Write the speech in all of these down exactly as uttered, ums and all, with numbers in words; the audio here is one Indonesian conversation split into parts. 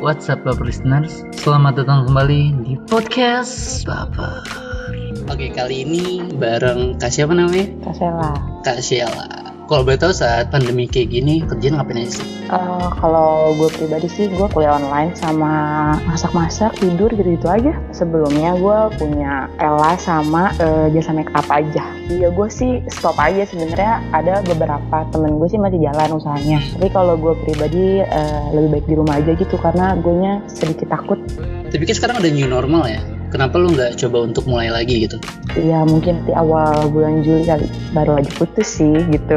What's up Baper listeners, selamat datang kembali di podcast Baper. Oke, kali ini bareng Kak siapa namanya? Kak Sheila. Kak Sheila. Kalau boleh tahu saat pandemi kayak gini kerjaan ngapain aja sih? Uh, kalau gue pribadi sih gue kuliah online sama masak-masak, tidur gitu-gitu aja. Sebelumnya gue punya Ella sama uh, jasa make up aja. Iya gue sih stop aja sebenarnya. Ada beberapa temen gue sih masih jalan usahanya. Tapi kalau gue pribadi uh, lebih baik di rumah aja gitu karena gue nya sedikit takut. Tapi kan sekarang udah new normal ya. Kenapa lu nggak coba untuk mulai lagi gitu? Iya mungkin di awal bulan Juli kali baru aja putus sih gitu.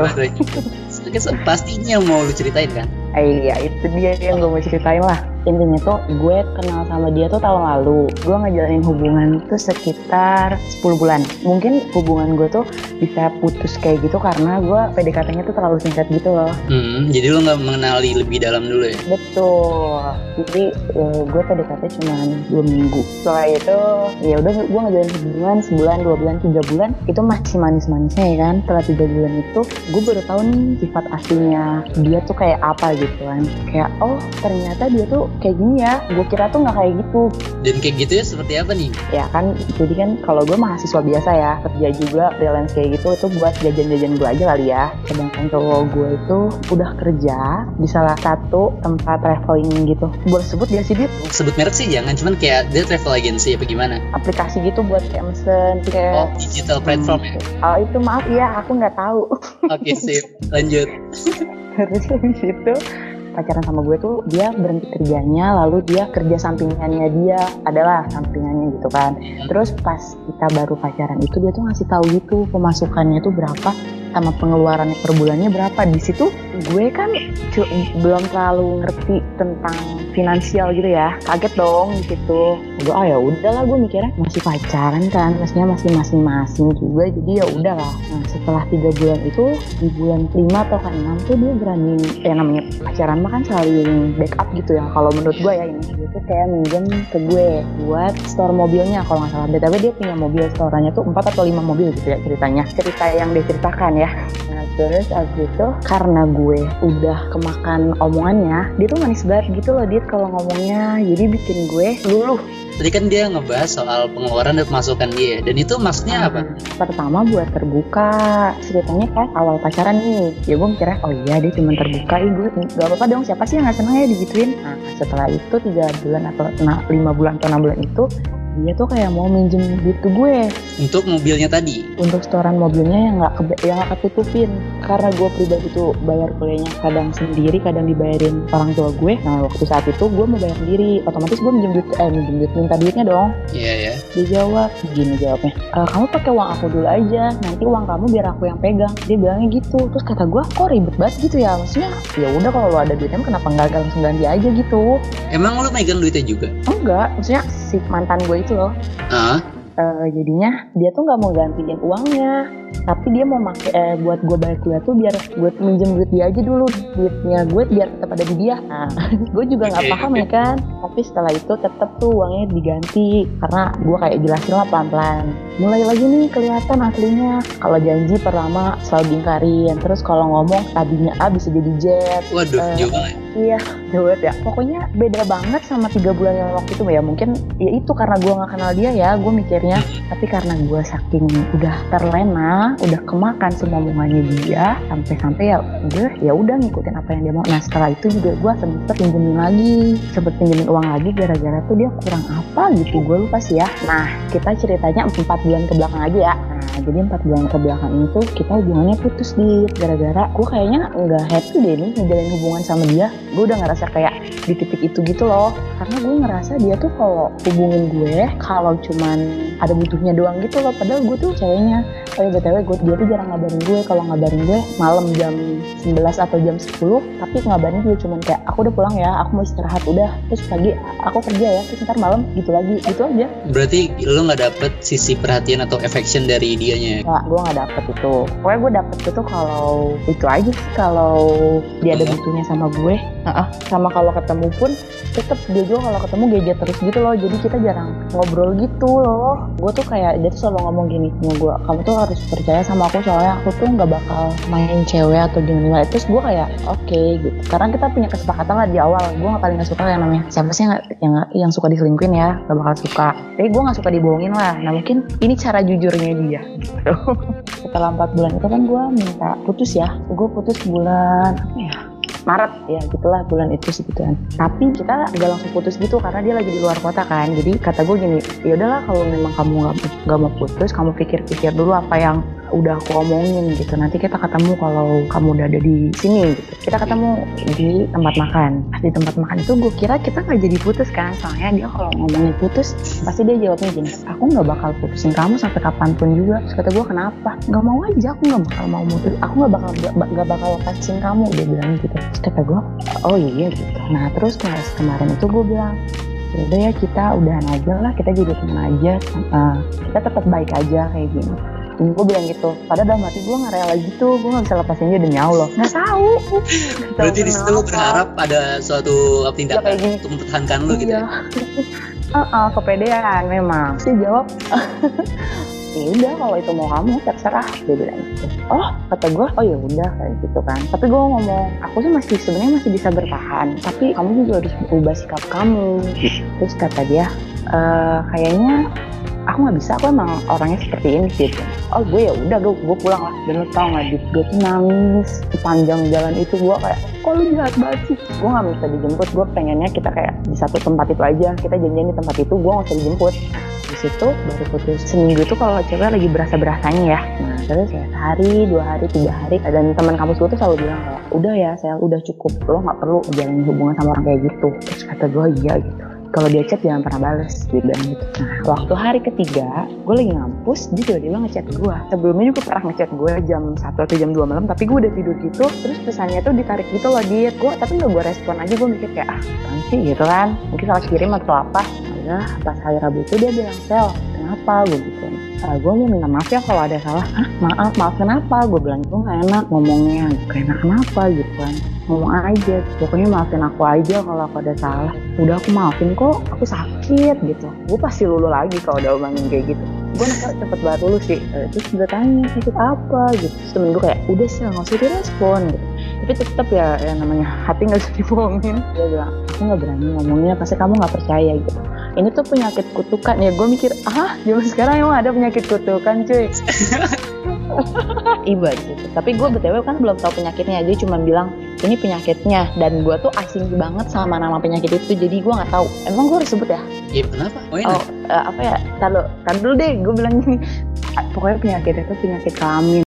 Pastinya mau lu ceritain kan? Eh, iya itu dia yang gue mau ceritain lah. Intinya tuh gue kenal sama dia tuh tahun lalu. Gue ngejalanin hubungan tuh sekitar sepuluh bulan. Mungkin hubungan gue tuh bisa putus kayak gitu karena gue P D K T-nya tuh terlalu singkat gitu loh. Hmm, jadi lo gak mengenali lebih dalam dulu ya? Betul. Jadi uh, gue P D K T cuma dua minggu. Setelah itu ya udah gue ngejalanin hubungan sebulan, dua bulan, tiga bulan. Itu masih manis-manisnya ya kan. Setelah tiga bulan itu gue baru tahu nih sifat aslinya dia tuh kayak apa gitu kan. Kayak oh ternyata dia tuh kayak gini ya, gue kira tuh nggak kayak gitu. Dan kayak gitu ya seperti apa nih? Ya kan, jadi kan kalau gue mahasiswa biasa ya, kerja juga freelance kayak gitu, itu buat jajan-jajan gue aja kali ya. Sedangkan cowok gue itu udah kerja di salah satu tempat traveling gitu. Boleh sebut dia sih, Dit? Sebut merek sih jangan, cuman kayak dia travel agency apa gimana? Aplikasi gitu buat kayak mesen, kayak... Oh, digital platform ya? Oh itu maaf ya, aku nggak tahu. Oke, sip. Lanjut. Terus habis itu pacaran sama gue tuh dia berhenti kerjanya lalu dia kerja sampingannya dia adalah sampingannya gitu kan. Terus pas kita baru pacaran itu dia tuh ngasih tahu gitu pemasukannya tuh berapa sama pengeluarannya per bulannya berapa. Di situ gue kan cu- belum terlalu ngerti tentang finansial gitu ya, kaget dong di situ. Gue ah ya udahlah, gue mikirnya masih pacaran kan, maksudnya masih masing-masing juga, jadi ya udahlah. Nah setelah tiga bulan itu di bulan lima atau kan enam tuh dia berani, ya namanya pacaran mah kan saling backup gitu ya. Kalau menurut gue ya ini dia tuh kayak minjem ke gue buat store mobilnya kalau nggak salah. Tapi dia punya mobil storenya tuh empat atau lima mobil gitu ya ceritanya. Cerita yang dia ceritakan ya. Nah terus abis itu karena gue udah kemakan omongannya, dia tuh manis banget gitu loh dia kalau ngomongnya, jadi bikin gue luluh. Tadi kan dia ngebahas soal pengeluaran dan pemasukan dia, dan itu maksudnya apa? Pertama buat terbuka, ceritanya kan awal pacaran nih, ya gue mikirnya oh iya dia cuma terbuka, ih gue gak apa-apa dong, siapa sih yang gak seneng ya digituin. Nah setelah itu tiga bulan atau lima bulan atau enam bulan itu dia tuh kayak mau minjem duit ke gue untuk mobilnya tadi, untuk setoran mobilnya yang nggak ke yang nggak ketutupin. Karena gue pribadi tuh bayar kuliahnya kadang sendiri, kadang dibayarin orang tua gue. Nah waktu saat itu gue mau bayar sendiri, otomatis gue minjem duit eh minjem duit minta duitnya dong. Iya yeah, ya. Yeah. Dia jawab gini jawabnya, e, kamu pakai uang aku dulu aja, nanti uang kamu biar aku yang pegang. Dia bilangnya gitu. Terus kata gue kok ribet banget gitu ya, maksudnya ya udah kalau lo ada duitnya kenapa nggak langsung ganti aja gitu. Emang lo megang duitnya juga? Enggak, maksudnya si mantan gue itu loh. Uh. Uh, jadinya dia tuh nggak mau gantiin uangnya, tapi dia mau make eh, buat gue bayar kuliah tuh biar gue minjem duit dia aja dulu, duitnya gue biar tetap ada di dia. Nah, gue juga nggak paham ya kan, tapi setelah itu tetap tuh uangnya diganti karena gue kayak jelasin lah pelan-pelan. Mulai lagi nih kelihatan aslinya. Kalau janji pertama selalu diingkarin, terus kalau ngomong tadinya A bisa jadi Z. Waduh, uh, juga. Iya, jauh ya. Pokoknya beda banget sama tiga bulan yang waktu itu ya. Mungkin ya itu karena gue nggak kenal dia ya, gue mikirnya. Tapi karena gue saking udah terlena, udah kemakan semua omongannya dia, sampai-sampai ya udah ya udah ngikutin apa yang dia mau. Nah setelah itu juga gue sempet pinjemin lagi, sempet pinjemin uang lagi gara-gara tuh dia kurang apa gitu, gue lupa sih ya. Nah kita ceritanya empat bulan ke belakang aja ya. Nah jadi empat bulan ke belakang ini tuh kita hubungannya putus di gara-gara gue kayaknya nggak happy deh nih ngejalanin hubungan sama dia. Gue udah ngerasa kayak di titik itu gitu loh, karena gue ngerasa dia tuh kalau hubungin gue kalau cuman ada butuhnya doang gitu loh, padahal gue tuh ceweknya. Oh ya btw gue dia tuh jarang ngabarin gue, kalau ngabarin gue malam jam sebelas atau jam sepuluh, tapi ngabarin dia cuman kayak aku udah pulang ya, aku mau istirahat udah, terus pagi aku kerja ya, terus ntar malam gitu lagi, gitu aja. Berarti lo nggak dapet sisi perhatian atau affection dari dianya? Nggak, gue nggak dapet itu. Pokoknya gue dapet itu kalau itu aja sih, kalau dia ada butuhnya sama gue. Heeh, sama kalau ketemu pun tetep dia juga kalau ketemu gadget terus gitu loh, jadi kita jarang ngobrol gitu loh. Gue tuh kayak dia tuh selalu ngomong gini sama gue, kamu tuh harus percaya sama aku soalnya aku tuh nggak bakal main cewek atau gimana. Terus gue kayak oke okay, gitu, karena kita punya kesepakatan lah di awal. Gue nggak paling nggak suka yang namanya siapa sih yang yang, yang suka diselingkuhin ya, gak bakal suka. Tapi gue nggak suka dibohongin lah. Nah mungkin ini cara jujurnya dia gitu. Setelah empat bulan itu kan gue minta putus ya, gue putus bulan apa ya, Maret ya gitulah, bulan itu segituan. Tapi kita gak langsung putus gitu karena dia lagi di luar kota kan. Jadi kata gue gini, ya udahlah kalau memang kamu gak, gak mau putus, kamu pikir-pikir dulu apa yang udah aku omongin gitu. Nanti kita ketemu kalau kamu udah ada di sini gitu. Kita ketemu di tempat makan. Pas di tempat makan itu gue kira kita gak jadi putus kan. Soalnya dia kalau ngomongin putus pasti dia jawabnya gini, aku gak bakal putusin kamu sampai kapanpun juga. Terus kata gue kenapa? Gak mau aja, aku gak bakal mau putus. Aku gak bakal gak, gak bakal lepasin kamu, dia bilang gitu. Terus kata gue, oh iya gitu. Nah terus pas kemarin itu gue bilang, udah ya kita udahan aja lah, kita jadi teman aja, uh, kita tetap baik aja kayak gini. Gue bilang gitu, padahal dalam hati gue gak rela gitu, gue gak bisa lepasin dia demi Allah. Gak tahu. Berarti di situ lu berharap ada suatu tindakan ya, untuk mempertahankan lu gitu ya? Uh, uh, kepedean memang. Dia jawab, ya udah kalau itu mau kamu terserah, dia bilang gitu. Oh kata gue, oh ya udah kayak gitu kan. Tapi gue ngomong, aku sih masih sebenarnya masih bisa bertahan, tapi kamu juga harus berubah sikap kamu. Terus kata dia, e, kayaknya aku nggak bisa, aku emang orangnya seperti ini gitu. Oh gue ya udah, gue gue pulang lah. Dan lo tau nggak, gue tuh nangis sepanjang jalan itu. Gue kayak, kok lu jahat banget sih. Gue nggak minta dijemput, gue pengennya kita kayak di satu tempat itu aja. Kita janjian di tempat itu, gue nggak usah dijemput. Di situ baru putus seminggu itu kalau cewek lagi berasa-berasanya ya. Nah terus ya sehari, dua hari, tiga hari, dan teman kampus gue tuh selalu bilang kayak, udah ya saya udah cukup, lo nggak perlu jalanin hubungan sama orang kayak gitu. Terus kata gue iya gitu, kalau dia chat jangan pernah bales, dia bilang gitu. Nah waktu hari ketiga gue lagi ngampus, dia tiba-tiba ngechat gue. Sebelumnya juga pernah ngechat gue jam satu atau jam dua malam, tapi gue udah tidur gitu. Terus pesannya tuh ditarik gitu loh dia, gue tapi nggak gue respon aja. Gue mikir kayak ah apaan sih gitu kan, mungkin salah kirim atau apa. Nah pas hari Rabu itu dia bilang, Sel kenapa, gue gitu. Uh, gue mau minta maaf ya kalau ada salah. Hah maaf, maaf kenapa? Gue bilang itu gak enak ngomongnya, gak enak kenapa gitu kan. Ngomong aja, pokoknya maafin aku aja kalau aku ada salah. Udah aku maafin kok, aku sakit gitu. Gue pasti lulu lagi kalau udah omongin kayak gitu. Gue nanya cepet banget lulu sih. uh, Terus gue tanya sakit apa gitu. Terus temen gue kayak udah sih gak usah direspon gitu. Tapi tetep ya yang namanya hati gak bisa dibohongin. Dia bilang aku gak berani ngomongnya, pasti kamu gak percaya gitu. Ini tuh penyakit kutukan ya. Gue mikir ah zaman sekarang emang ada penyakit kutukan cuy. Iba gitu. Tapi gue btw kan belum tahu penyakitnya, dia cuma bilang ini penyakitnya, dan gue tuh asing banget sama nama penyakit itu, jadi gue nggak tahu. Emang gue harus sebut ya? Iya kenapa? Oh, oh uh, apa ya? Taruh, taruh dulu deh. Gue bilang gini, pokoknya penyakit itu penyakit kelamin.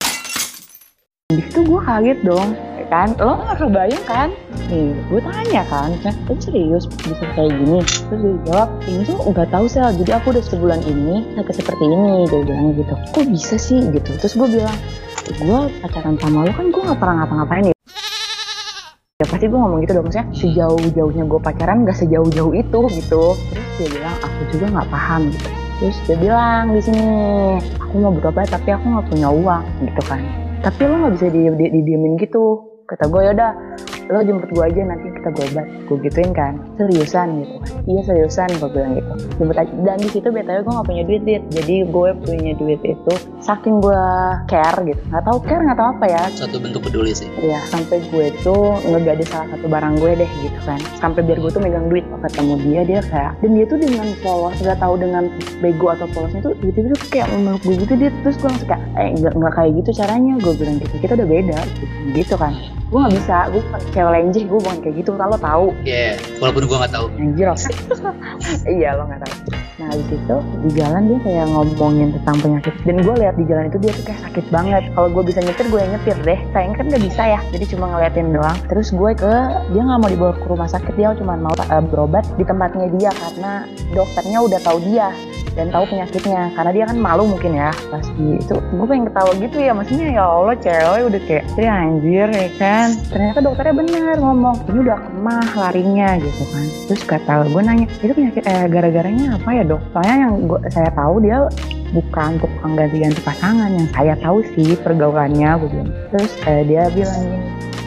Di situ gue kaget dong, kan? Lo nggak kebayang kan? Nih, gue tanya kan, kan serius bisa kayak gini? Terus dia jawab, ini tuh nggak tahu sih. Jadi aku udah sebulan ini sakit seperti ini, dia bilang gitu. Kok bisa sih gitu? Terus gue bilang, gue pacaran sama lo kan gue nggak pernah ngapa-ngapain ya. Ya pasti gue ngomong gitu dong, maksudnya sejauh-jauhnya gue pacaran gak sejauh-jauh itu gitu. Terus dia bilang aku juga nggak paham gitu. Terus dia bilang di sini, aku mau berobat tapi aku nggak punya uang gitu kan. Tapi lo nggak bisa di, di, didiemin gitu. Kata gue yaudah lo jemput gue aja nanti kita berobat. Gue gituin kan, seriusan gitu kan. Iya seriusan, gue bilang gitu. Jemput aja. Dan di situ btw gue nggak punya duit, duit. Jadi gue punya duit itu saking gue care gitu. Nggak tahu care nggak tahu apa ya. Suatu bentuk peduli sih. Iya, sampai gue tuh ngegade salah satu barang gue deh gitu kan. Sampai biar gue tuh megang duit. Ketemu dia dia kayak, dan dia tuh dengan polos, nggak tahu dengan bego atau polosnya tuh gitu-gitu kayak memeluk gue gitu. Dia terus gue langsung kayak, eh nggak nggak kayak gitu caranya. Gue bilang gitu, kita udah beda gitu, gitu kan. Gue nggak bisa, gue bukan cewek lenjih, gue bukan kayak gitu. Kalau tahu? Iya, yeah, walaupun gue nggak tahu. Anjir, iya lo nggak tahu. Nah habis itu di jalan dia kayak ngomongin tentang penyakit, dan gue lihat di jalan itu dia tuh kayak sakit banget. Kalau gue bisa nyetir, gue yang nyetir deh. Sayang kan nggak bisa ya, jadi cuma ngeliatin doang. Terus gue ke, dia nggak mau dibawa ke rumah sakit, dia cuma mau uh, berobat di tempatnya dia karena dokternya udah tahu dia dan tahu penyakitnya, karena dia kan malu mungkin ya pasti. Itu gue pengen ketawa gitu ya, maksudnya ya Allah cewek udah kayak ya anjir ya kan. Ternyata dokternya bener ngomong ini udah kemah larinya gitu kan. Terus kata gue nanya itu penyakit eh, gara-garanya apa ya dok? Soalnya yang gua, saya tahu dia bukan tukang ganti-ganti pasangan. Yang saya tahu sih pergaulannya, gue bilang. Terus eh, dia bilang gini,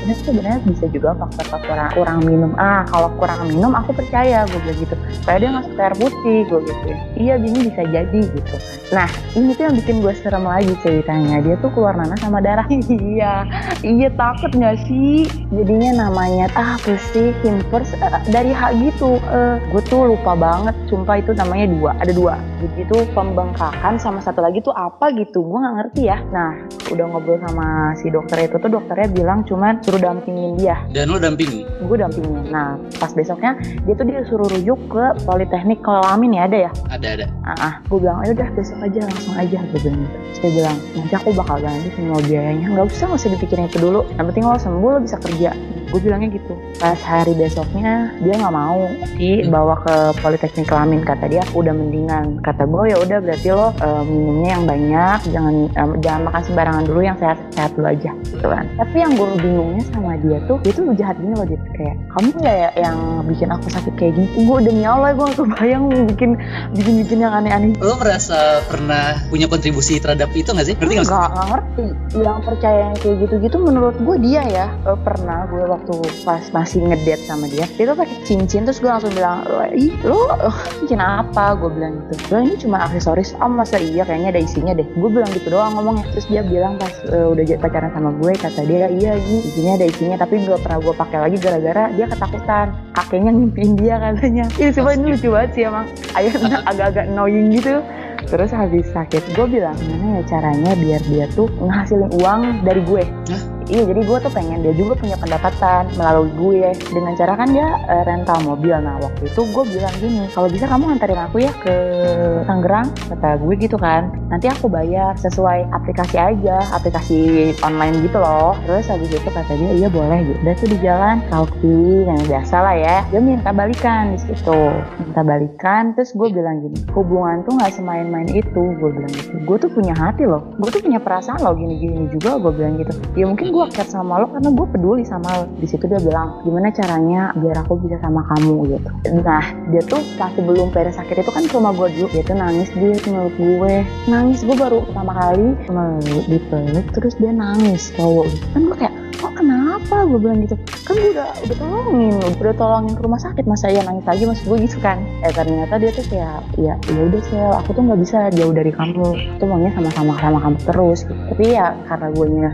ini sebenarnya bisa juga faktor-faktor kurang, kurang minum. Ah kalau kurang minum aku percaya, gue bilang gitu. Kayak dia nggak suka air putih, gue gitu ya. Iya gini bisa jadi gitu. Nah ini tuh yang bikin gue serem lagi ceritanya. Dia tuh keluar nanah sama darah. Iya, iya takut nggak sih? Jadinya namanya ah apa sih Himpers uh, dari H gitu. Uh, gue tuh lupa banget. Sumpah itu namanya dua, ada dua. Jadi itu pembengkakan sama satu lagi tuh apa gitu. Gue nggak ngerti ya. Nah udah ngobrol sama si dokter itu tuh dokternya bilang cuman suruh dampingin dia. Dan lo dampingi? Gue dampingin. Nah pas besoknya dia tuh dia suruh rujuk ke Politeknik Kelamin ya, ada ya? Ada ada. Ah, ah. Gue bilang ayo udah besok aja langsung aja gue bilang gitu. Terus dia bilang nanti aku bakal ganti semua biayanya. Nggak usah nggak usah dipikirin itu dulu. Yang penting lo sembuh lo bisa kerja. Gue bilangnya gitu. Pas hari besoknya dia nggak mau dibawa ke Politeknik Kelamin, kata dia udah mendingan. Kata gue ya udah berarti lo uh, minumnya yang banyak, jangan um, jangan makan sembarangan dulu, yang sehat-sehat dulu aja gitu kan. Tapi yang gue bingungnya sama dia tuh dia tuh jahat gini loh, dia kayak kamu ya yang bikin aku sakit kayak gini. Gue demi Allah gue gak kebayang bikin bikin bikin yang aneh-aneh. Lo merasa pernah punya kontribusi terhadap itu nggak sih? Ngerti nggak? Nggak ngerti. Yang percaya yang kayak gitu-gitu menurut gue dia ya. Uh, pernah gue waktu pas masih ngedate sama dia, dia tuh pakai cincin, terus gue langsung bilang, ih lo cincin apa? Gue bilang gitu. Lo ini cuma aksesoris. Ah masa iya, kayaknya ada isinya deh. Gue bilang gitu doang ngomongnya. Terus dia bilang pas uh, udah pacaran sama gue, kata dia iya ini isinya ada isinya, tapi gak pernah gue pakai lagi gara-gara dia ketakutan kakeknya ngimpiin dia katanya. Ih coba ini lucu banget sih emang. Ayahnya agak-agak annoying gitu. Terus habis sakit gue bilang gimana ya caranya biar dia tuh ngehasilin uang dari gue. Hah? Iya jadi gue tuh pengen dia juga punya pendapatan melalui gue dengan cara kan dia uh, rental mobil. Nah waktu itu gue bilang gini, kalau bisa kamu antarin aku ya ke Tangerang, kata gue gitu kan, nanti aku bayar sesuai aplikasi aja, aplikasi online gitu loh. Terus habis itu kata dia iya boleh gitu. Udah tuh di jalan Kauki yang biasa lah ya, dia minta balikan di situ, minta balikan. Terus gue bilang gini, hubungan tuh nggak semain-main itu, gue bilang gitu. Gue tuh punya hati loh, gue tuh punya perasaan loh, gini-gini juga gue bilang gitu. Ya mungkin gue care sama lo karena gue peduli sama lo. Di situ dia bilang gimana caranya biar aku bisa sama kamu gitu. Nah dia tuh pas sebelum beres sakit itu kan ke rumah gue dulu, dia tuh nangis, dia tuh meluk gue, nangis. Gue baru pertama kali meluk, dipeluk terus dia nangis cowok. Kan gue kayak oh kenapa, gue bilang gitu. Kan gue udah udah tolongin, udah tolongin ke rumah sakit, masa ya nangis lagi, maksud gue gitu kan. Eh ternyata dia tuh kayak ya ya udah Sel, aku tuh nggak bisa jauh dari kamu, tuh maunya sama-sama sama kamu terus gitu. Tapi ya karena gue nya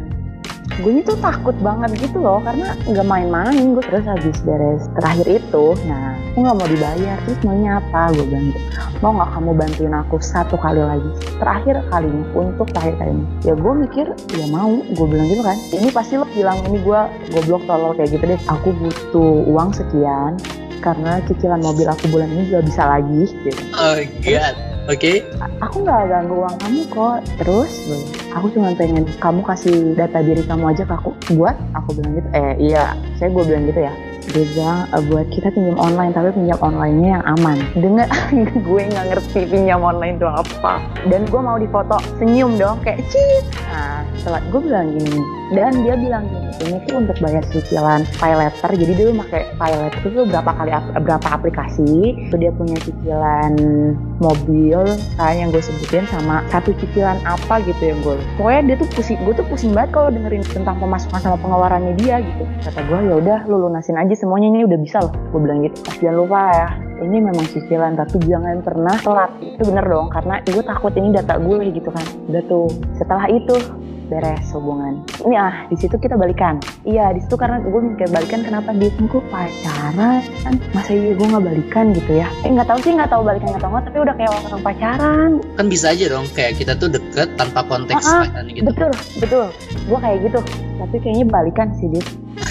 gue tuh takut banget gitu loh, karena nggak main-main. Gue terus habis beres terakhir itu, nah aku nggak mau dibayar. Terus maunya apa, gue bilang gitu, mau nggak kamu bantuin aku satu kali lagi, terakhir kalinya, untuk terakhir kalinya. Ya gue mikir ya mau, gue bilang gitu kan. Ini pasti lo bilang ini gue goblok tolol kayak gitu deh. Aku butuh uang sekian karena cicilan mobil aku bulan ini gak bisa lagi gitu. Oh god. Oke. Okay. Aku nggak ganggu uang kamu kok. Terus, aku cuma pengen kamu kasih data diri kamu aja ke aku. Buat, aku bilang gitu. Eh iya, saya gue bilang gitu ya. Dia bilang e, buat kita pinjam online, tapi pinjam online-nya yang aman. Dengar, gue nggak ngerti pinjam online itu apa. Dan gue mau difoto senyum dong, kayak cip. Nah, setelah gue bilang gini, dan dia bilang gini, ini tuh untuk bayar cicilan pay letter. Jadi dia pakai pay letter itu berapa kali berapa aplikasi. Itu dia punya cicilan mobil kayak yang gue sebutin, sama satu cicilan apa gitu yang gue. Pokoknya dia tuh pusing, gue tuh pusing banget kalau dengerin tentang pemasukan sama pengeluarannya dia gitu. Kata gue ya udah lu lunasin aja semuanya, ini udah bisa loh, gue bilang gitu. Jangan lupa ya, ini memang cicilan tapi jangan pernah telat. Itu bener dong, karena gue takut ini data gue gitu kan. Udah tuh, setelah itu beres hubungan. Ini ah di situ kita balikan. Iya di situ karena gue mikir balikan, kenapa dia gue pacaran kan, masa iya gue nggak balikan gitu ya. Eh nggak tahu sih, nggak tahu balikan atau nggak, tapi udah kayak orang pacaran. Kan bisa aja dong kayak kita tuh deket tanpa konteks ah, pacaran gitu. Betul betul, gue kayak gitu. Tapi kayaknya balikan sih dia.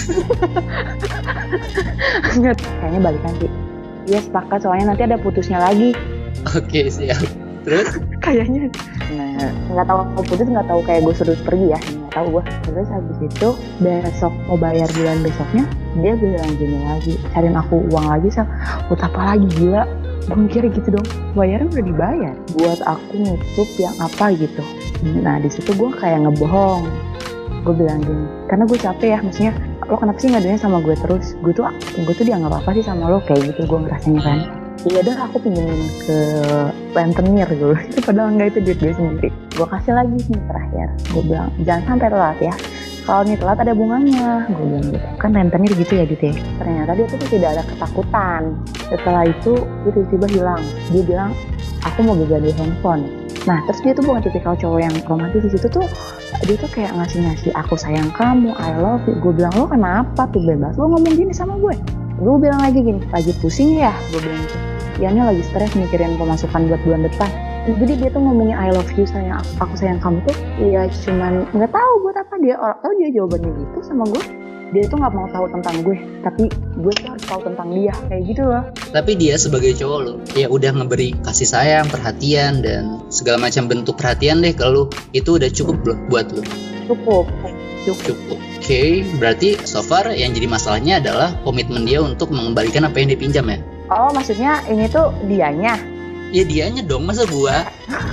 Nggak, kayaknya balikan sih. Dia sepakat soalnya nanti ada putusnya lagi. Oke siap. Terus? Kayaknya. Nah, nggak tahu mau putus, nggak tahu kayak gue suruh pergi ya, nggak tahu gue. Terus habis itu besok mau bayar bulan besoknya, dia bilang gini lagi, cariin aku uang lagi Sal. Buat apa lagi, gila? Gue mikir gitu dong, bayarnya udah dibayar, buat aku nutup yang apa gitu. Nah di situ gue kayak ngebohong. Gue bilang gini, karena gue capek ya, maksudnya lo kenapa sih ngadunya sama gue terus? Gue tuh gue tuh dianggap apa sih sama lo, kayak gitu gue ngerasanya kan. Iya dah, aku pinjemin ke rentenir gue. Itu padahal enggak, itu duit gue sendiri. Gue kasih lagi nih terakhir. Gue bilang jangan sampai telat ya. kalau nih telat ada bunganya, gue bilang gitu. Kan rentenir gitu ya Dit ya. Ternyata dia tuh tidak ada ketakutan. Setelah itu dia tiba-tiba hilang. Dia bilang aku mau ganti handphone. Nah terus dia tuh bukan tipikal cowok yang romantis. Di situ tuh dia tuh kayak ngasih-ngasih aku sayang kamu, I love you. Gue bilang lo kenapa tuh bebas lo ngomong gini sama gue. Gue bilang lagi gini, lagi pusing ya, gue bilang gitu. Ya ini lagi stres mikirin pemasukan buat bulan depan. Jadi dia tuh ngomongnya I love you sayang aku, aku sayang kamu tuh ya cuman nggak tahu buat apa dia, orang tahu dia jawabannya gitu sama gue. Dia tuh nggak mau tahu tentang gue, tapi gue tuh harus tahu tentang dia, kayak gitu loh. Tapi dia sebagai cowok lo, ya udah ngeberi kasih sayang, perhatian dan segala macam bentuk perhatian deh ke lo. Itu udah cukup belum buat lo? Cukup, cukup. Cukup. Oke, okay, berarti so far yang jadi masalahnya adalah komitmen dia untuk mengembalikan apa yang dipinjam ya? Oh, maksudnya ini tuh dianya? Ya dianya dong, masa gua?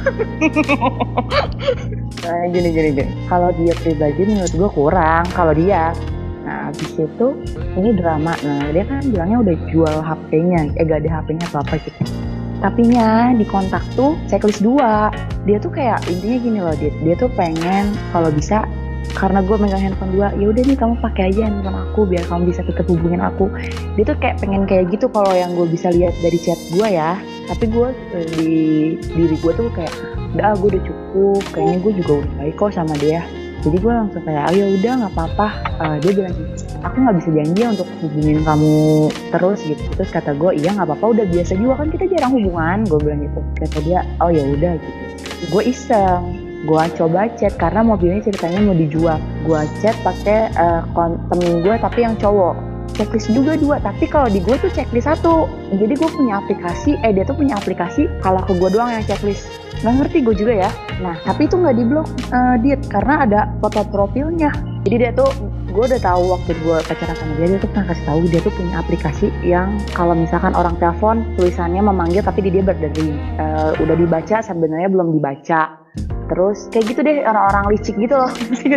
Nah, gini gini gini. Kalau dia pribadi menurut gua kurang. Kalau dia, nah habis itu ini drama. Nah dia kan bilangnya udah jual H P-nya, eh gak ada H P-nya atau apa gitu. Tapinya di kontak tuh checklist dua. Dia tuh kayak intinya gini loh, dia, dia tuh pengen kalau bisa. Karena gue megang handphone dua, ya udah nih kamu pakai aja handphone aku biar kamu bisa tetap hubungin aku. Dia tuh kayak pengen kayak gitu kalau yang gue bisa lihat dari chat gue ya. Tapi gue di diri gue tuh kayak, udah gue udah cukup, kayaknya gue juga udah baik kok sama dia. Jadi gue langsung kayak, oh ya udah nggak apa-apa. Uh, dia bilang, aku nggak bisa janji untuk hubungin kamu terus gitu. Terus kata gue, iya nggak apa-apa, udah biasa juga kan kita jarang hubungan. Gue bilang gitu. Kata dia, oh ya udah gitu. Gue iseng. Gue coba chat karena mobilnya ceritanya mau dijual. Gue chat pakai uh, temen gue tapi yang cowok. Checklist juga dua, tapi kalau di gue tuh checklist satu. Jadi gue punya aplikasi, eh dia tuh punya aplikasi kalau ke gue doang yang checklist. Nggak ngerti gue juga ya. Nah tapi itu nggak diblok uh, Dit karena ada foto profilnya. Jadi dia tuh, gue udah tahu waktu gue pacaran sama dia, dia tuh pernah kasih tahu dia tuh punya aplikasi yang kalau misalkan orang telepon tulisannya memanggil tapi di dia berdering. Uh, udah dibaca sebenarnya belum dibaca. Terus kayak gitu deh orang-orang licik gitu loh.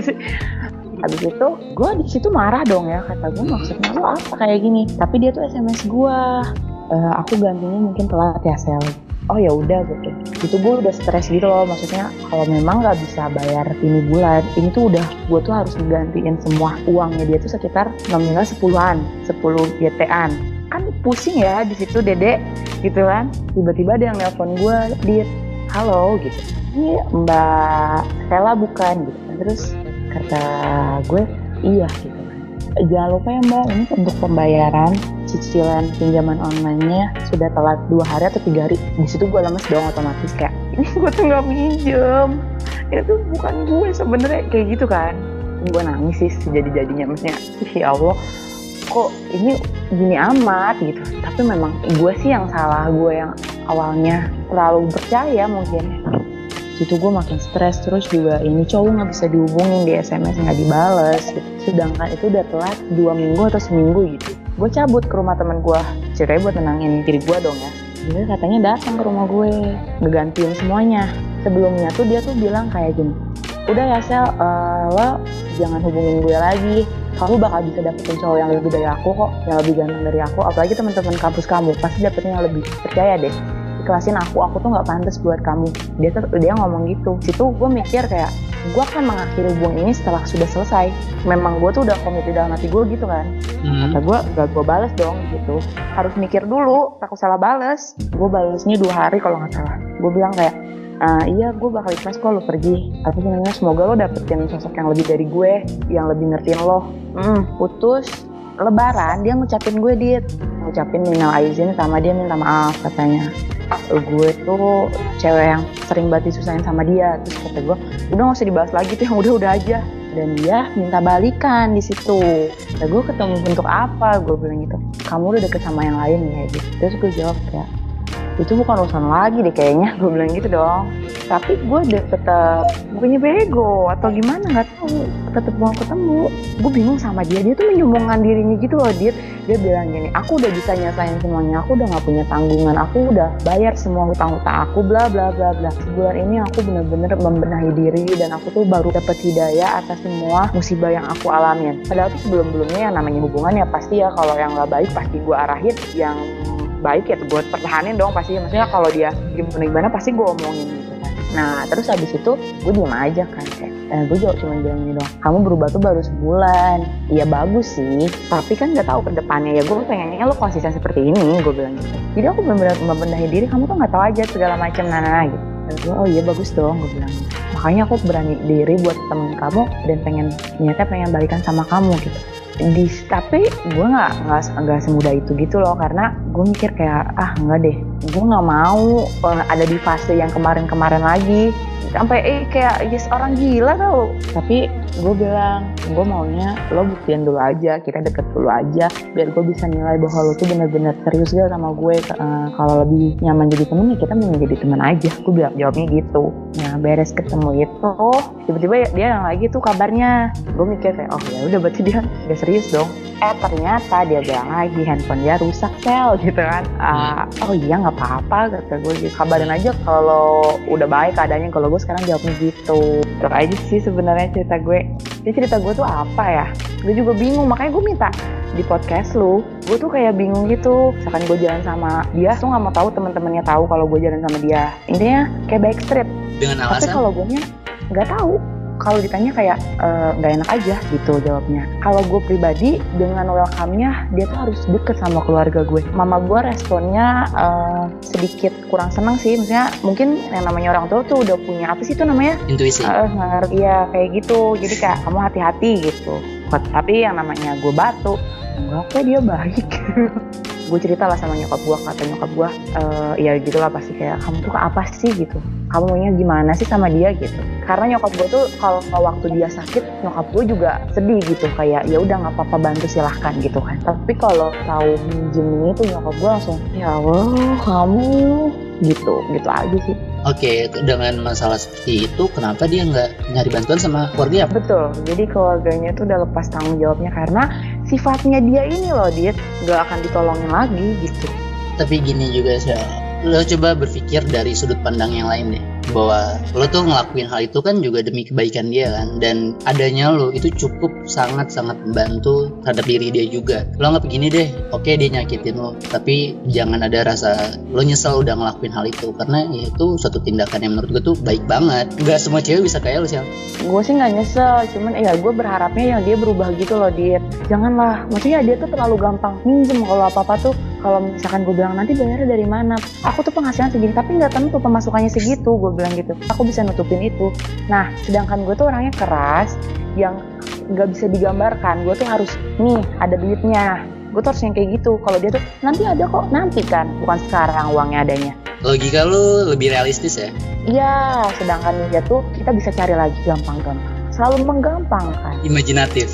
Habis itu gue di situ marah dong ya, kata gue maksudnya lo apa kayak gini. Tapi dia tuh S M S gue, uh, aku gantinya mungkin telat ya sel. Oh ya udah gitu. Itu gue udah stres gitu loh, maksudnya kalau memang nggak bisa bayar ini bulan, ini tuh udah gue tuh harus menggantiin semua uangnya dia tuh sekitar nominal sepuluhan, sepuluh G T-an. Kan pusing ya di situ dedek gitu kan. Tiba-tiba ada yang nelpon gue, Dit, halo gitu. Ini Mbak Stella bukan gitu. Terus kata gue iya gitu. Jangan lupa ya Mbak, ini untuk pembayaran cicilan pinjaman online-nya sudah telat dua hari atau tiga hari. Di situ gue lemes dong otomatis kayak ini gue tuh nggak minjem, ini tuh bukan gue sebenarnya kayak gitu kan. Gue nangis sih sejadi-jadinya, maksudnya ya Allah kok ini gini amat gitu. Tapi memang gue sih yang salah, gue yang awalnya terlalu percaya mungkin. Itu gue makin stres, terus juga ini cowok nggak bisa dihubungin, di S M S nggak dibales gitu. Sedangkan itu udah telat dua minggu atau seminggu gitu. Gue cabut ke rumah teman gue, ceritanya buat tenangin diri gue dong ya. Dia katanya datang ke rumah gue, ngegantiin semuanya. Sebelumnya tuh dia tuh bilang kayak gini, udah ya Sel, uh, lo jangan hubungin gue lagi. Kamu bakal bisa dapetin cowok yang lebih dari aku kok, yang lebih ganteng dari aku. Apalagi teman-teman kampus kamu, pasti dapetin yang lebih. Percaya deh. Ikhlasin aku, aku tuh nggak pantas buat kamu. Dia tuh dia ngomong gitu. Situ gue mikir kayak gue akan mengakhiri hubungan ini setelah sudah selesai. Memang gue tuh udah komit di dalam hati gue gitu kan. Hmm. Kata gue gak gue balas dong gitu. Harus mikir dulu, takut salah balas. Gue balasnya dua hari kalau nggak salah. Gue bilang kayak Uh, iya gue bakal ikhlas kok lo pergi, tapi sebenarnya semoga lo dapetin sosok yang lebih dari gue, yang lebih ngertiin lo. hmm, Putus lebaran dia ngucapin gue Dit, ngucapin minal aizin sama dia minta maaf katanya. Gue tuh cewek yang sering banget disusahin sama dia. Terus kata gue udah gak usah dibahas lagi tuh, yang udah-udah aja. Dan dia minta balikan di situ. Nah gue ketemu bentuk apa, gue bilang gitu, kamu udah deket sama yang lain ya gitu. Terus gue jawab kayak itu bukan urusan lagi deh kayaknya, gue bilang gitu dong. Tapi gue udah tetap bukannya bego atau gimana, nggak tahu, tetap mau ketemu. Gue bingung sama dia, dia tuh menyombongkan dirinya gitu loh. Dia dia bilang gini, aku udah bisa nyasain semuanya, aku udah nggak punya tanggungan, aku udah bayar semua hutang-hutang aku, bla bla bla bla. Sebulan ini aku bener-bener membenahi diri dan aku tuh baru dapat hidayah atas semua musibah yang aku alamin. Padahal tuh sebelum-belumnya yang namanya hubungan ya pasti ya kalau yang nggak baik pasti gue arahin, yang baik ya gue pertahanin dong pasti. Maksudnya kalau dia gimana-gimana pasti gue omongin gitu kan. Nah terus habis itu gue diem aja kan kayak eh, gue jawab cuma bilang gini dong, kamu berubah tuh baru sebulan. Iya bagus sih, tapi kan nggak tahu ke depannya ya, gue pengennya lo konsisten seperti ini, gue bilang gitu. Jadi aku benar-benar membenahi diri, kamu tuh nggak tahu aja segala macam nana gitu. Dan gue, oh iya bagus dong, gue bilang. Makanya aku berani diri buat temen kamu dan pengen niatnya pengen balikan sama kamu gitu. Di, tapi gue nggak nggak nggak semudah itu gitu loh, karena gue mikir kayak ah nggak deh, gue nggak mau uh, ada di fase yang kemarin-kemarin lagi sampai eh kayak yes orang gila tau. Tapi gue bilang gue maunya lo buktiin dulu aja, kita deket dulu aja biar gue bisa nilai bahwa lo tuh bener-bener serius gak sama gue. Uh, kalau lebih nyaman jadi temen ya kita mau jadi temen aja, gue bilang jawabnya gitu. Nah beres ketemu itu tiba-tiba dia yang lagi tuh kabarnya, gue mikir kayak oh ya udah berarti dia udah serius dong. Eh ternyata dia bilang lagi handphone dia rusak sel gitu kan. Uh, oh iya nggak apa-apa kata gue gitu, kabarin aja kalau udah baik keadaannya. Kalau gue sekarang jawabnya gitu. Terus aja sih sebenarnya cerita gue. Jadi cerita gue tuh apa ya? Gue juga bingung, makanya gue minta di podcast lu. Gue tuh kayak bingung gitu. Misalkan gue jalan sama dia, tuh nggak mau tahu teman-temannya tahu kalau gue jalan sama dia. Intinya kayak backstreet. Dengan alasan? Tapi kalau gue nya nggak tahu. Kalau ditanya kayak nggak e, enak aja gitu jawabnya. Kalau gue pribadi dengan welcome-nya dia tuh harus deket sama keluarga gue. Mama gue responnya e, sedikit kurang senang sih. Maksudnya mungkin yang namanya orang tua tuh udah punya apa sih itu namanya? Intuisi. Iya kayak gitu. Jadi kayak kamu hati-hati gitu. Tapi yang namanya gue batu, enggak kok dia baik. Gue cerita lah sama nyokap gue, kata nyokap gue, e, ya gitulah pasti kayak kamu tuh apa sih gitu, kamu maunya gimana sih sama dia gitu. Karena nyokap gue tuh kalau waktu dia sakit, nyokap gue juga sedih gitu, kayak ya udah nggak apa-apa bantu silahkan gitu kan. Tapi kalau tahu minjem ini tuh nyokap gue langsung ya Allah kamu gitu, gitu aja sih. Oke, dengan masalah seperti itu, kenapa dia nggak nyari bantuan sama keluarga? Betul, jadi keluarganya tuh udah lepas tanggung jawabnya karena sifatnya dia ini loh, dia nggak akan ditolongin lagi gitu. Tapi gini juga sih, lo coba berpikir dari sudut pandang yang lain deh, bahwa lo tuh ngelakuin hal itu kan juga demi kebaikan dia kan, dan adanya lo itu cukup sangat-sangat membantu terhadap diri dia juga. Lo anggap begini deh, oke dia nyakitin lo, tapi jangan ada rasa lo nyesel udah ngelakuin hal itu, karena ya itu suatu tindakan yang menurut gue tuh baik banget. Gak semua cewek bisa kayak lo sih. Gue sih nggak nyesel, cuman ya gue berharapnya yang dia berubah gitu loh dia. Janganlah, maksudnya dia tuh terlalu gampang minjem kalau apa-apa tuh. Kalau misalkan gue bilang nanti bayarnya dari mana, aku tuh penghasilan segini tapi nggak tentu pemasukannya segitu, gue bilang gitu, aku bisa nutupin itu. Nah sedangkan gue tuh orangnya keras yang nggak bisa digambarkan. Gue tuh harus nih ada duitnya, gue tuh harus yang kayak gitu. Kalau dia tuh nanti ada kok, nanti kan, bukan sekarang uangnya adanya. Logika lu lebih realistis ya? Iya, sedangkan dia tuh kita bisa cari lagi gampang-gampang, selalu menggampangkan. Imajinatif.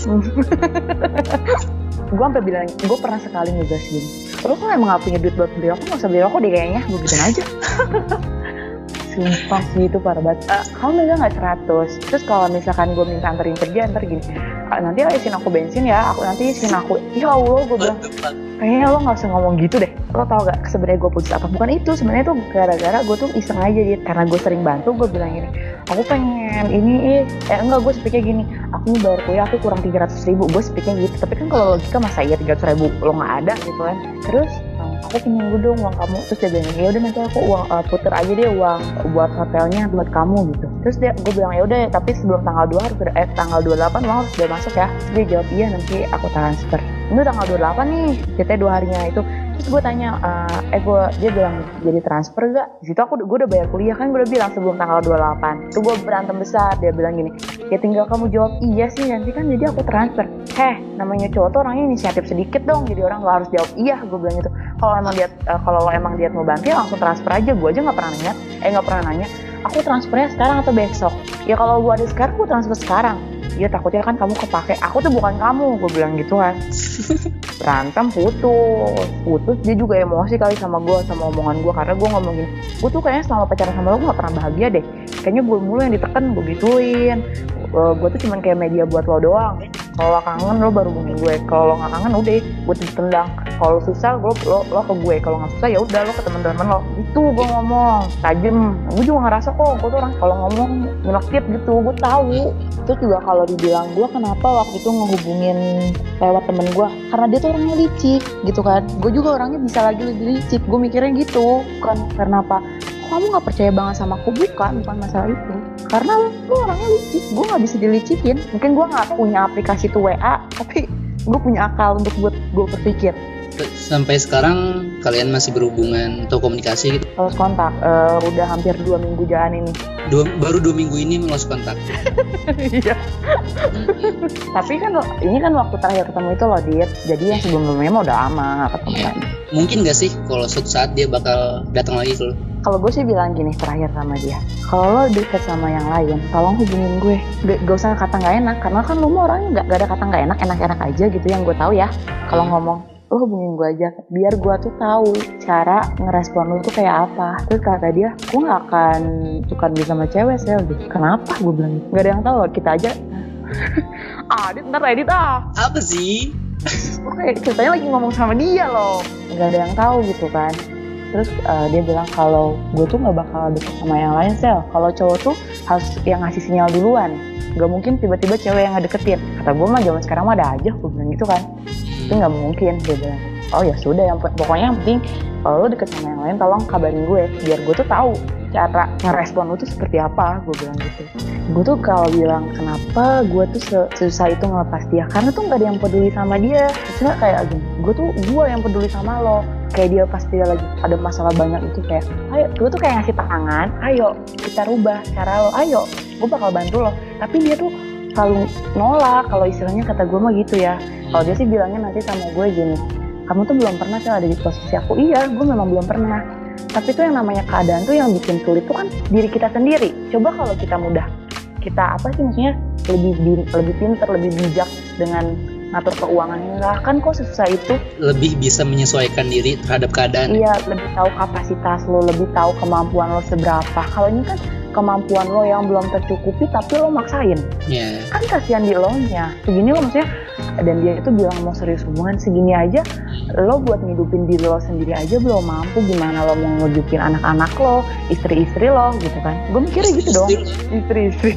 Gue sampai bilang, gue pernah sekali ngegas gini, lo kok emang gak punya duit buat beli rokok, gak usah beli rokok deh kayaknya, gue gituin aja. Sumpah sih itu parah banget. Uh, kamu megang gak seratus? Terus kalau misalkan gue minta anterin kerja, ntar gini, nanti isiin aku bensin ya, aku nanti isiin aku. Ya Allah, gue bilang, kayaknya lo gak usah ngomong gitu deh. Lo tau gak sebenarnya gue putus apa? Bukan itu, sebenarnya tuh gara-gara gue tuh iseng aja dia. Karena gue sering bantu, gue bilang gini, aku pengen ini, eh enggak, gue speaknya gini, aku mau bayar kuliah aku kurang tiga ratus ribu, gue speaknya gitu. Tapi kan kalau logika masa iya tiga ratus ribu lo gak ada gitu kan. Terus aku pinjam dulu dong uang kamu. Terus dia bilang ya udah nanti aku uang uh, puter aja deh uang buat hotelnya buat kamu gitu. Terus dia gue bilang ya udah tapi sebelum tanggal dua harus eh tanggal dua puluh delapan uang harus udah masuk ya. Terus dia jawab iya nanti aku transfer. Ini tanggal dua puluh delapan nih, ceritanya dua harinya itu. Terus gue tanya, uh, eh gue dia bilang jadi transfer gak? Di situ aku gue udah bayar kuliah kan, gue udah bilang sebelum tanggal dua puluh delapan. Tuh gue berantem besar, dia bilang gini, ya tinggal kamu jawab iya sih nanti kan jadi aku transfer. Heh, namanya cowok tuh orangnya inisiatif sedikit dong, jadi orang gak harus jawab iya, gue bilang gitu. Kalau emang dia uh, kalau lo emang dia mau bantu ya langsung transfer aja. Gue aja nggak pernah nanya, eh nggak pernah nanya. Aku transfernya sekarang atau besok? Ya kalau gue ada sekarang, gue transfer sekarang. Iya takutnya kan kamu kepake. Aku tuh bukan kamu, gue bilang gitu kan. Berantem putus, putus dia juga emosi kali sama gue, sama omongan gue karena gue ngomong gini, gue tuh kayaknya selama pacaran sama lo gue gak pernah bahagia deh. Kayaknya gue mulu yang ditekan, gue gituin. Uh, gue tuh cuman kayak media buat lo doang. Kalau lo kangen lo baru hubungin gue. Kalau lo nggak kangen udah gue tendang. Kalau susah lo, lo lo ke gue. Kalau nggak susah ya udah lo ke teman-teman lo. Itu gue ngomong tajem. Gue juga ngerasa kok gue tuh orang kalau ngomong nyelekit gitu. Gue tahu. Terus juga kalau dibilang gue kenapa waktu itu ngehubungin lewat temen gue, karena dia tuh orangnya licik gitu kan. Gue juga orangnya bisa lagi lebih licik. Gue mikirnya gitu kan karena apa? kok kamu nggak percaya banget sama aku? Bukan, bukan masalah itu. Karena lu orangnya licik, gue nggak bisa dilicikin. Mungkin gue nggak punya aplikasi tuh W A, tapi gue punya akal untuk buat gue berpikir. Sampai sekarang kalian masih berhubungan atau komunikasi gitu? Lost kontak, uh, udah hampir dua minggu jalan ini. Dua, baru dua minggu ini lost kontak. Iya. Tapi kan ini kan waktu terakhir ketemu itu loh, Dit. Jadi yang sebelum-sebelumnya mah udah aman, nggak ketemu Yeah. lagi. Mungkin gak sih kalau suatu saat dia bakal datang lagi ke lo? Kalau gue sih bilang gini terakhir sama dia, kalau lo deket sama yang lain, tolong hubungin gue. Gak, gak usah kata nggak enak, karena kan lo mah orangnya nggak gak ada kata nggak enak, enak-enak aja gitu yang gue tahu ya. Kalau hmm. ngomong, lo hubungin gue aja, biar gue tuh tahu cara ngerespon lo tuh kayak apa. Terus kata dia, gue nggak akan suka bisa sama cewek sel. Kenapa? Gue bilang, nggak ada yang tahu loh, kita aja. ah, Dit, ntar edit ah. Apa sih? Oke, ceritanya lagi ngomong sama dia loh, nggak ada yang tahu gitu kan. Terus uh, dia bilang kalau gue tuh nggak bakal deket sama yang lain sel. Kalau cowok tuh harus yang ngasih sinyal duluan. Gak mungkin tiba-tiba cewek yang ngedeketin. Kata gue mah zaman sekarang mah ada aja, gue bilang gitu kan. Itu nggak mungkin. Dia bilang, oh ya sudah, yang pokoknya yang penting kalau lo deket sama yang lain tolong kabarin gue, biar gue tuh tahu cara ngerespon lo tuh seperti apa. Gue bilang gitu. Gue tuh kalau bilang kenapa gue tuh susah itu ngelepas dia, karena tuh nggak ada yang peduli sama dia. Cuma kayak gini, gue tuh gue yang peduli sama lo. Kayak dia pas dia lagi ada masalah banyak itu kayak, ayo, gue tuh kayak ngasih tangan, ayo kita rubah cara lo, ayo gue bakal bantu lo. Tapi dia tuh selalu nolak. Kalau istilahnya kata gue mah gitu ya. Kalau dia sih bilangnya nanti sama gue gini, kamu tuh belum pernah sih ada di posisi aku. Iya, gue memang belum pernah. Tapi tuh yang namanya keadaan tuh yang bikin sulit tuh kan diri kita sendiri. Coba kalau kita mudah, kita apa sih maksudnya lebih lebih pintar, lebih bijak dengan ngatur keuangan, enggak kan kok susah itu. Lebih bisa menyesuaikan diri terhadap keadaan. Iya, lebih tahu kapasitas lo, lebih tahu kemampuan lo seberapa. Kalau ini kan kemampuan lo yang belum tercukupi tapi lo maksain. Iya. Yeah. Kan kasihan di lo nya. Segini lo maksudnya, dan dia itu bilang mau serius hubungan segini aja, lo buat ngidupin diri lo sendiri aja belum mampu, gimana lo mau ngidupin anak-anak lo, istri-istri lo gitu kan. Gue mikirnya gitu dong, istri-istri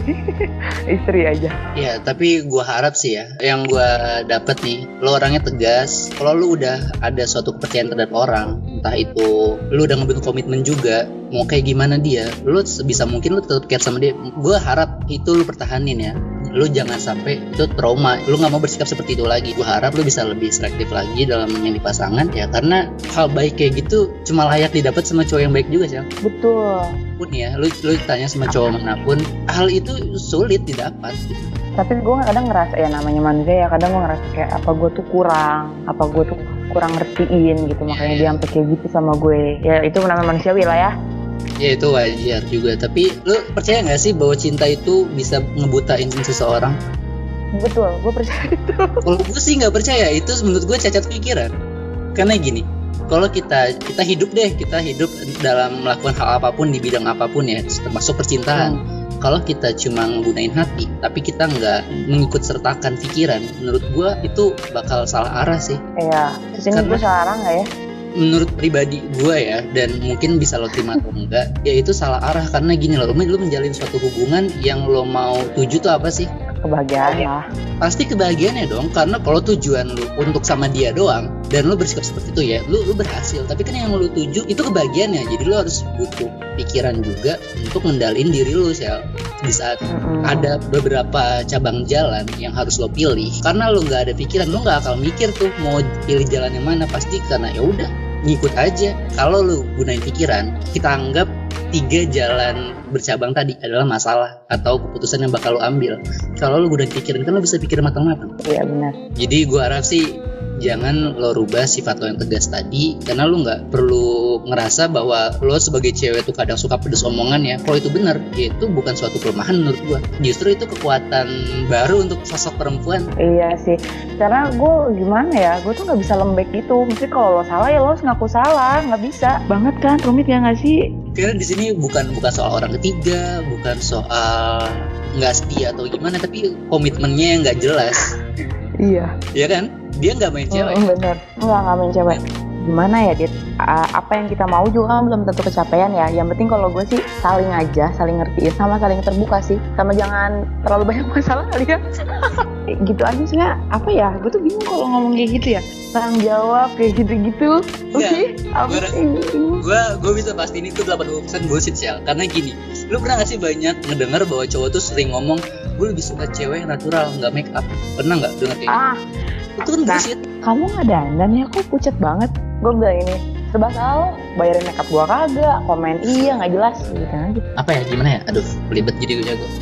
istri aja. Ya tapi gue harap sih ya, yang gue dapet nih, lo orangnya tegas. Kalau lo udah ada suatu kepercayaan terhadap orang, entah itu lo udah ngebentuk komitmen juga, mau kayak gimana dia, lo sebisa mungkin lo tetap care sama dia. Gue harap itu lo pertahanin ya. Lu jangan sampai itu trauma, lu nggak mau bersikap seperti itu lagi. Gue harap lu bisa lebih selektif lagi dalam memilih pasangan ya, karena hal baik kayak gitu cuma layak didapat sama cowok yang baik juga sih. Betul. Pun ya, lu lu tanya sama cowok manapun, hal itu sulit didapat. Tapi gue kadang ngerasa ya namanya manusia ya, kadang gue ngerasa kayak apa gue tuh kurang, apa gue tuh kurang ngertiin gitu, makanya dia sampai kayak gitu sama gue. Ya itu namanya manusiawi lah ya. Ya itu wajar juga, tapi lu percaya gak sih bahwa cinta itu bisa ngebutain seseorang? Betul, gue percaya itu. Kalau gue sih gak percaya, itu menurut gue cacat pikiran. Karena gini, kalau kita kita hidup deh, kita hidup dalam melakukan hal apapun di bidang apapun ya, termasuk percintaan. Hmm. Kalau kita cuma menggunain hati, tapi kita nggak mengikut sertakan pikiran, menurut gue itu bakal salah arah sih. Iya, terus ini gue salah arah nggak ya? Menurut pribadi gue ya, dan mungkin bisa lo terima atau enggak, ya itu salah arah. Karena gini loh, lo menjalin suatu hubungan yang lo mau tuju tuh apa sih? Kebahagiaan lah. Pasti kebahagiaannya dong, karena kalau tujuan lo untuk sama dia doang dan lo bersikap seperti itu ya, lo, lo berhasil. Tapi kan yang lo tuju itu kebahagiaannya, jadi lo harus butuh pikiran juga untuk ngendalin diri lo sel. Di saat mm-hmm. ada beberapa cabang jalan yang harus lo pilih, karena lo nggak ada pikiran, lo nggak akal mikir tuh mau pilih jalan yang mana. Pasti karena ya udah ngikut aja. Kalau lo gunain pikiran, kita anggap tiga jalan bercabang tadi adalah masalah atau keputusan yang bakal lo ambil. Kalau lo gunain pikiran kan lo bisa pikir matang-matang. Iya benar. Jadi gue harap sih jangan lo rubah sifat lo yang tegas tadi, karena lo nggak perlu ngerasa bahwa lo sebagai cewek tuh kadang suka pedes omongan ya. Kalau itu benar, ya itu bukan suatu kelemahan menurut gue. Justru itu kekuatan baru untuk sosok perempuan. Iya sih, karena gue gimana ya, gue tuh nggak bisa lembek gitu. Mesti kalau lo salah ya lo harus ngaku salah, nggak bisa banget kan, rumit ya nggak sih? Karena di sini bukan bukan soal orang ketiga, bukan soal nggak setia atau gimana, tapi komitmennya yang nggak jelas. Iya. Iya kan? Dia nggak main cewek. Mm, bener, nggak nggak main cewek. gimana ya Dit, uh, apa yang kita mau juga kan belum tentu kecapean ya. Yang penting kalau gue sih saling aja, saling ngertiin sama saling terbuka sih, sama jangan terlalu banyak masalah kali ya. Gitu aja sih ya. Apa ya, gue tuh bingung kalau ngomong kayak gitu ya, tanggung jawab kayak gitu-gitu. Oke, apa sih? Gue gue bisa pastiin itu delapan puluh persen bullshit sih, karena gini, lu pernah gak sih banyak ngedengar bahwa cowok tuh sering ngomong gue lebih suka cewek yang natural, nggak make up? Pernah nggak denger kayak ah, gitu? Itu kan bullshit. Kamu nggak dandan ya, kok pucet banget? Gue bilang ini serba salah, bayarin makeup gua kagak, komen iya nggak jelas gitu aja. Apa ya, gimana ya? Aduh, belibet jadi gue jago.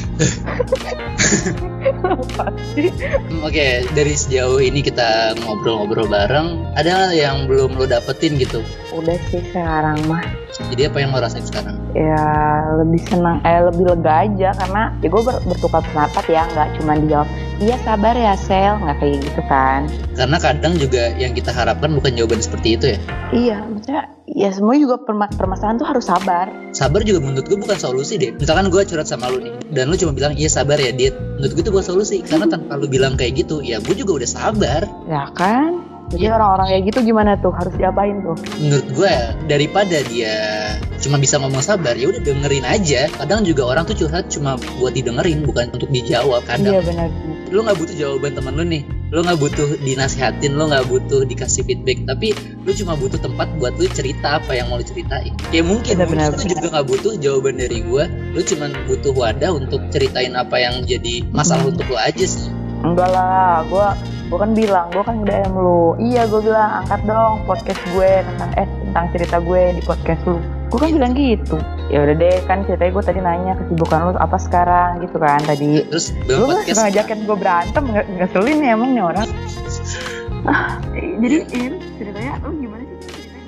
Oke, okay, dari sejauh ini kita ngobrol-ngobrol bareng, ada yang belum lo dapetin gitu? Udah sih sekarang mah. Jadi apa yang lo rasain sekarang? Ya lebih senang, eh lebih lega aja karena ya gue ber- bertukar pendapat ya, nggak cuma dijawab iya sabar ya Sel, nggak kayak gitu kan. Karena kadang juga yang kita harapkan bukan jawaban seperti itu ya. Iya, maksudnya ya semua juga perma- permasalahan tuh harus sabar. Sabar juga menurut gue bukan solusi deh. Misalkan gue curhat sama lu nih, dan lu cuma bilang iya sabar ya Dit, menurut gue itu bukan solusi. Karena tanpa lu bilang kayak gitu, ya gue juga udah sabar. Ya kan? Jadi ya. Orang-orang kayak gitu gimana tuh? Harus diapain tuh? Menurut gue daripada dia cuma bisa ngomong sabar, ya udah dengerin aja. Kadang juga orang tuh curhat cuma buat didengerin, bukan untuk dijawab. Kadang. Iya benar. Lu nggak butuh jawaban teman lu nih, lu nggak butuh dinasihatin, lu nggak butuh dikasih feedback, tapi lu cuma butuh tempat buat lu cerita apa yang mau lu ceritain. Ya mungkin, benar, mungkin lu juga nggak butuh jawaban dari gua, lu cuma butuh wadah untuk ceritain apa yang jadi masalah hmm. untuk lu aja sih. Enggak lah, gua gua kan bilang, gua kan D M lu. Iya, gua bilang angkat dong podcast gue tentang eh tentang cerita gue di podcast lu. Gue kan bilang gitu. Ya udah deh, kan ceritanya gue tadi nanya kesibukan lu apa sekarang gitu kan tadi. Terus lu nggak ngajakin gue berantem, nggak ngeselin ya emang nih orang. Ah, jadi ini ceritanya lu gimana sih ceritanya?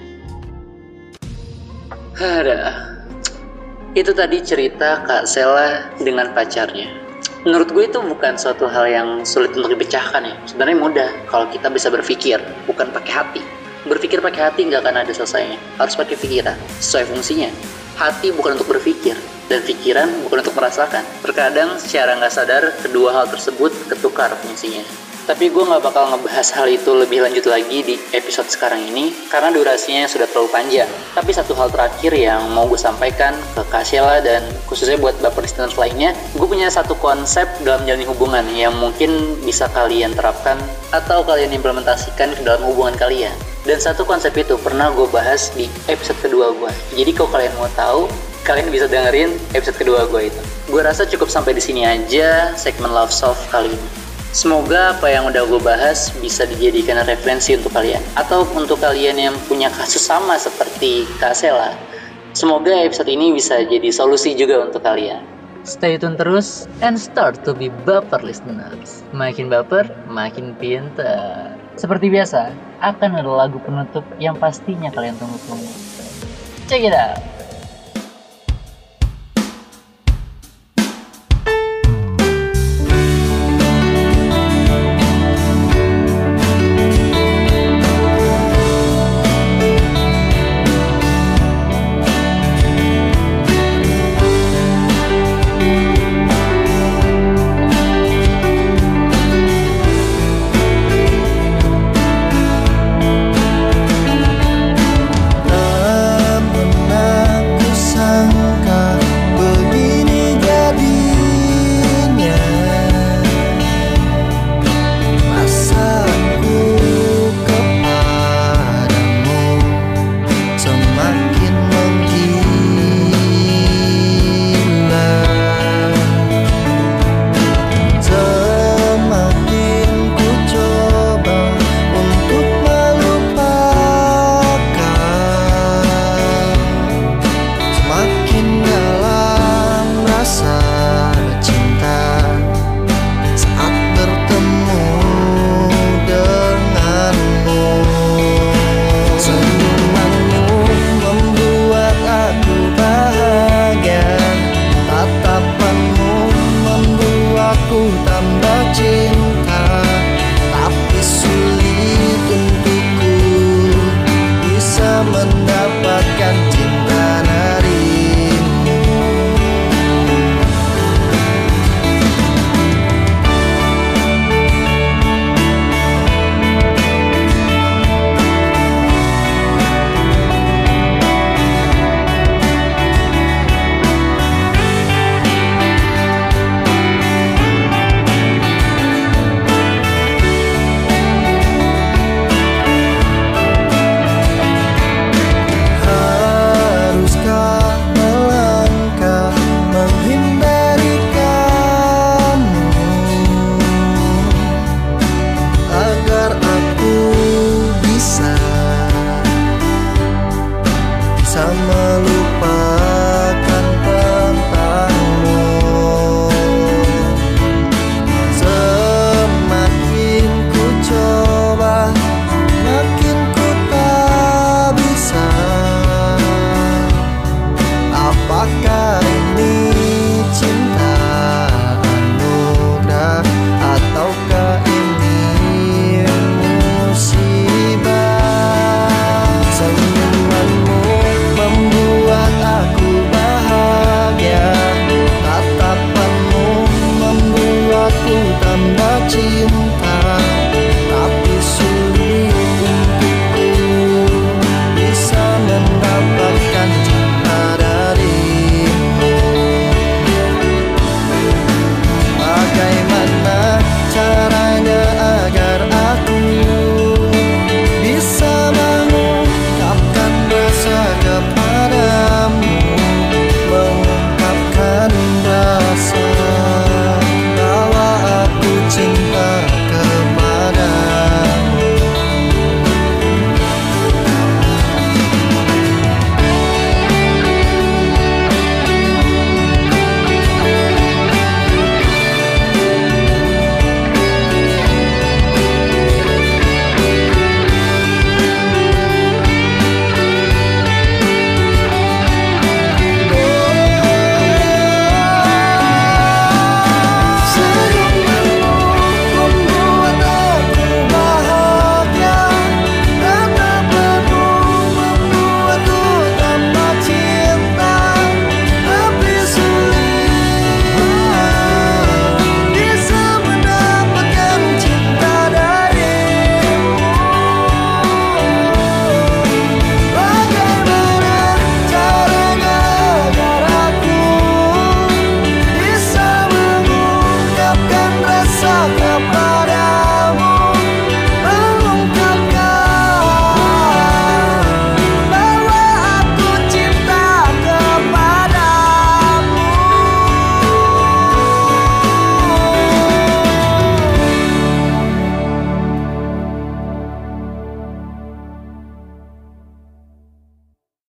Ada. Itu tadi cerita Kak Sela dengan pacarnya. Menurut gue itu bukan suatu hal yang sulit untuk dipecahkan ya. Sebenarnya mudah kalau kita bisa berpikir, bukan pakai hati. Berpikir pakai hati nggak akan ada selesainya. Harus pakai pikiran, sesuai fungsinya. Hati bukan untuk berpikir, dan pikiran bukan untuk merasakan. Terkadang secara nggak sadar, kedua hal tersebut ketukar fungsinya. Tapi gue nggak bakal ngebahas hal itu lebih lanjut lagi di episode sekarang ini, karena durasinya sudah terlalu panjang. Tapi satu hal terakhir yang mau gue sampaikan ke Kak Sheila dan khususnya buat baper listeners lainnya, gue punya satu konsep dalam menjalin hubungan yang mungkin bisa kalian terapkan atau kalian implementasikan ke dalam hubungan kalian. Dan satu konsep itu pernah gue bahas di episode kedua gue. Jadi kalau kalian mau tahu, kalian bisa dengerin episode kedua gue itu. Gue rasa cukup sampai di sini aja segmen Love Solve kali ini. Semoga apa yang udah gue bahas bisa dijadikan referensi untuk kalian. Atau untuk kalian yang punya kasus sama seperti Kak Sela. Semoga episode ini bisa jadi solusi juga untuk kalian. Stay tune terus and start to be baper listeners. Makin baper, makin pintar. Seperti biasa, akan ada lagu penutup yang pastinya kalian tunggu-tunggu. Check it out.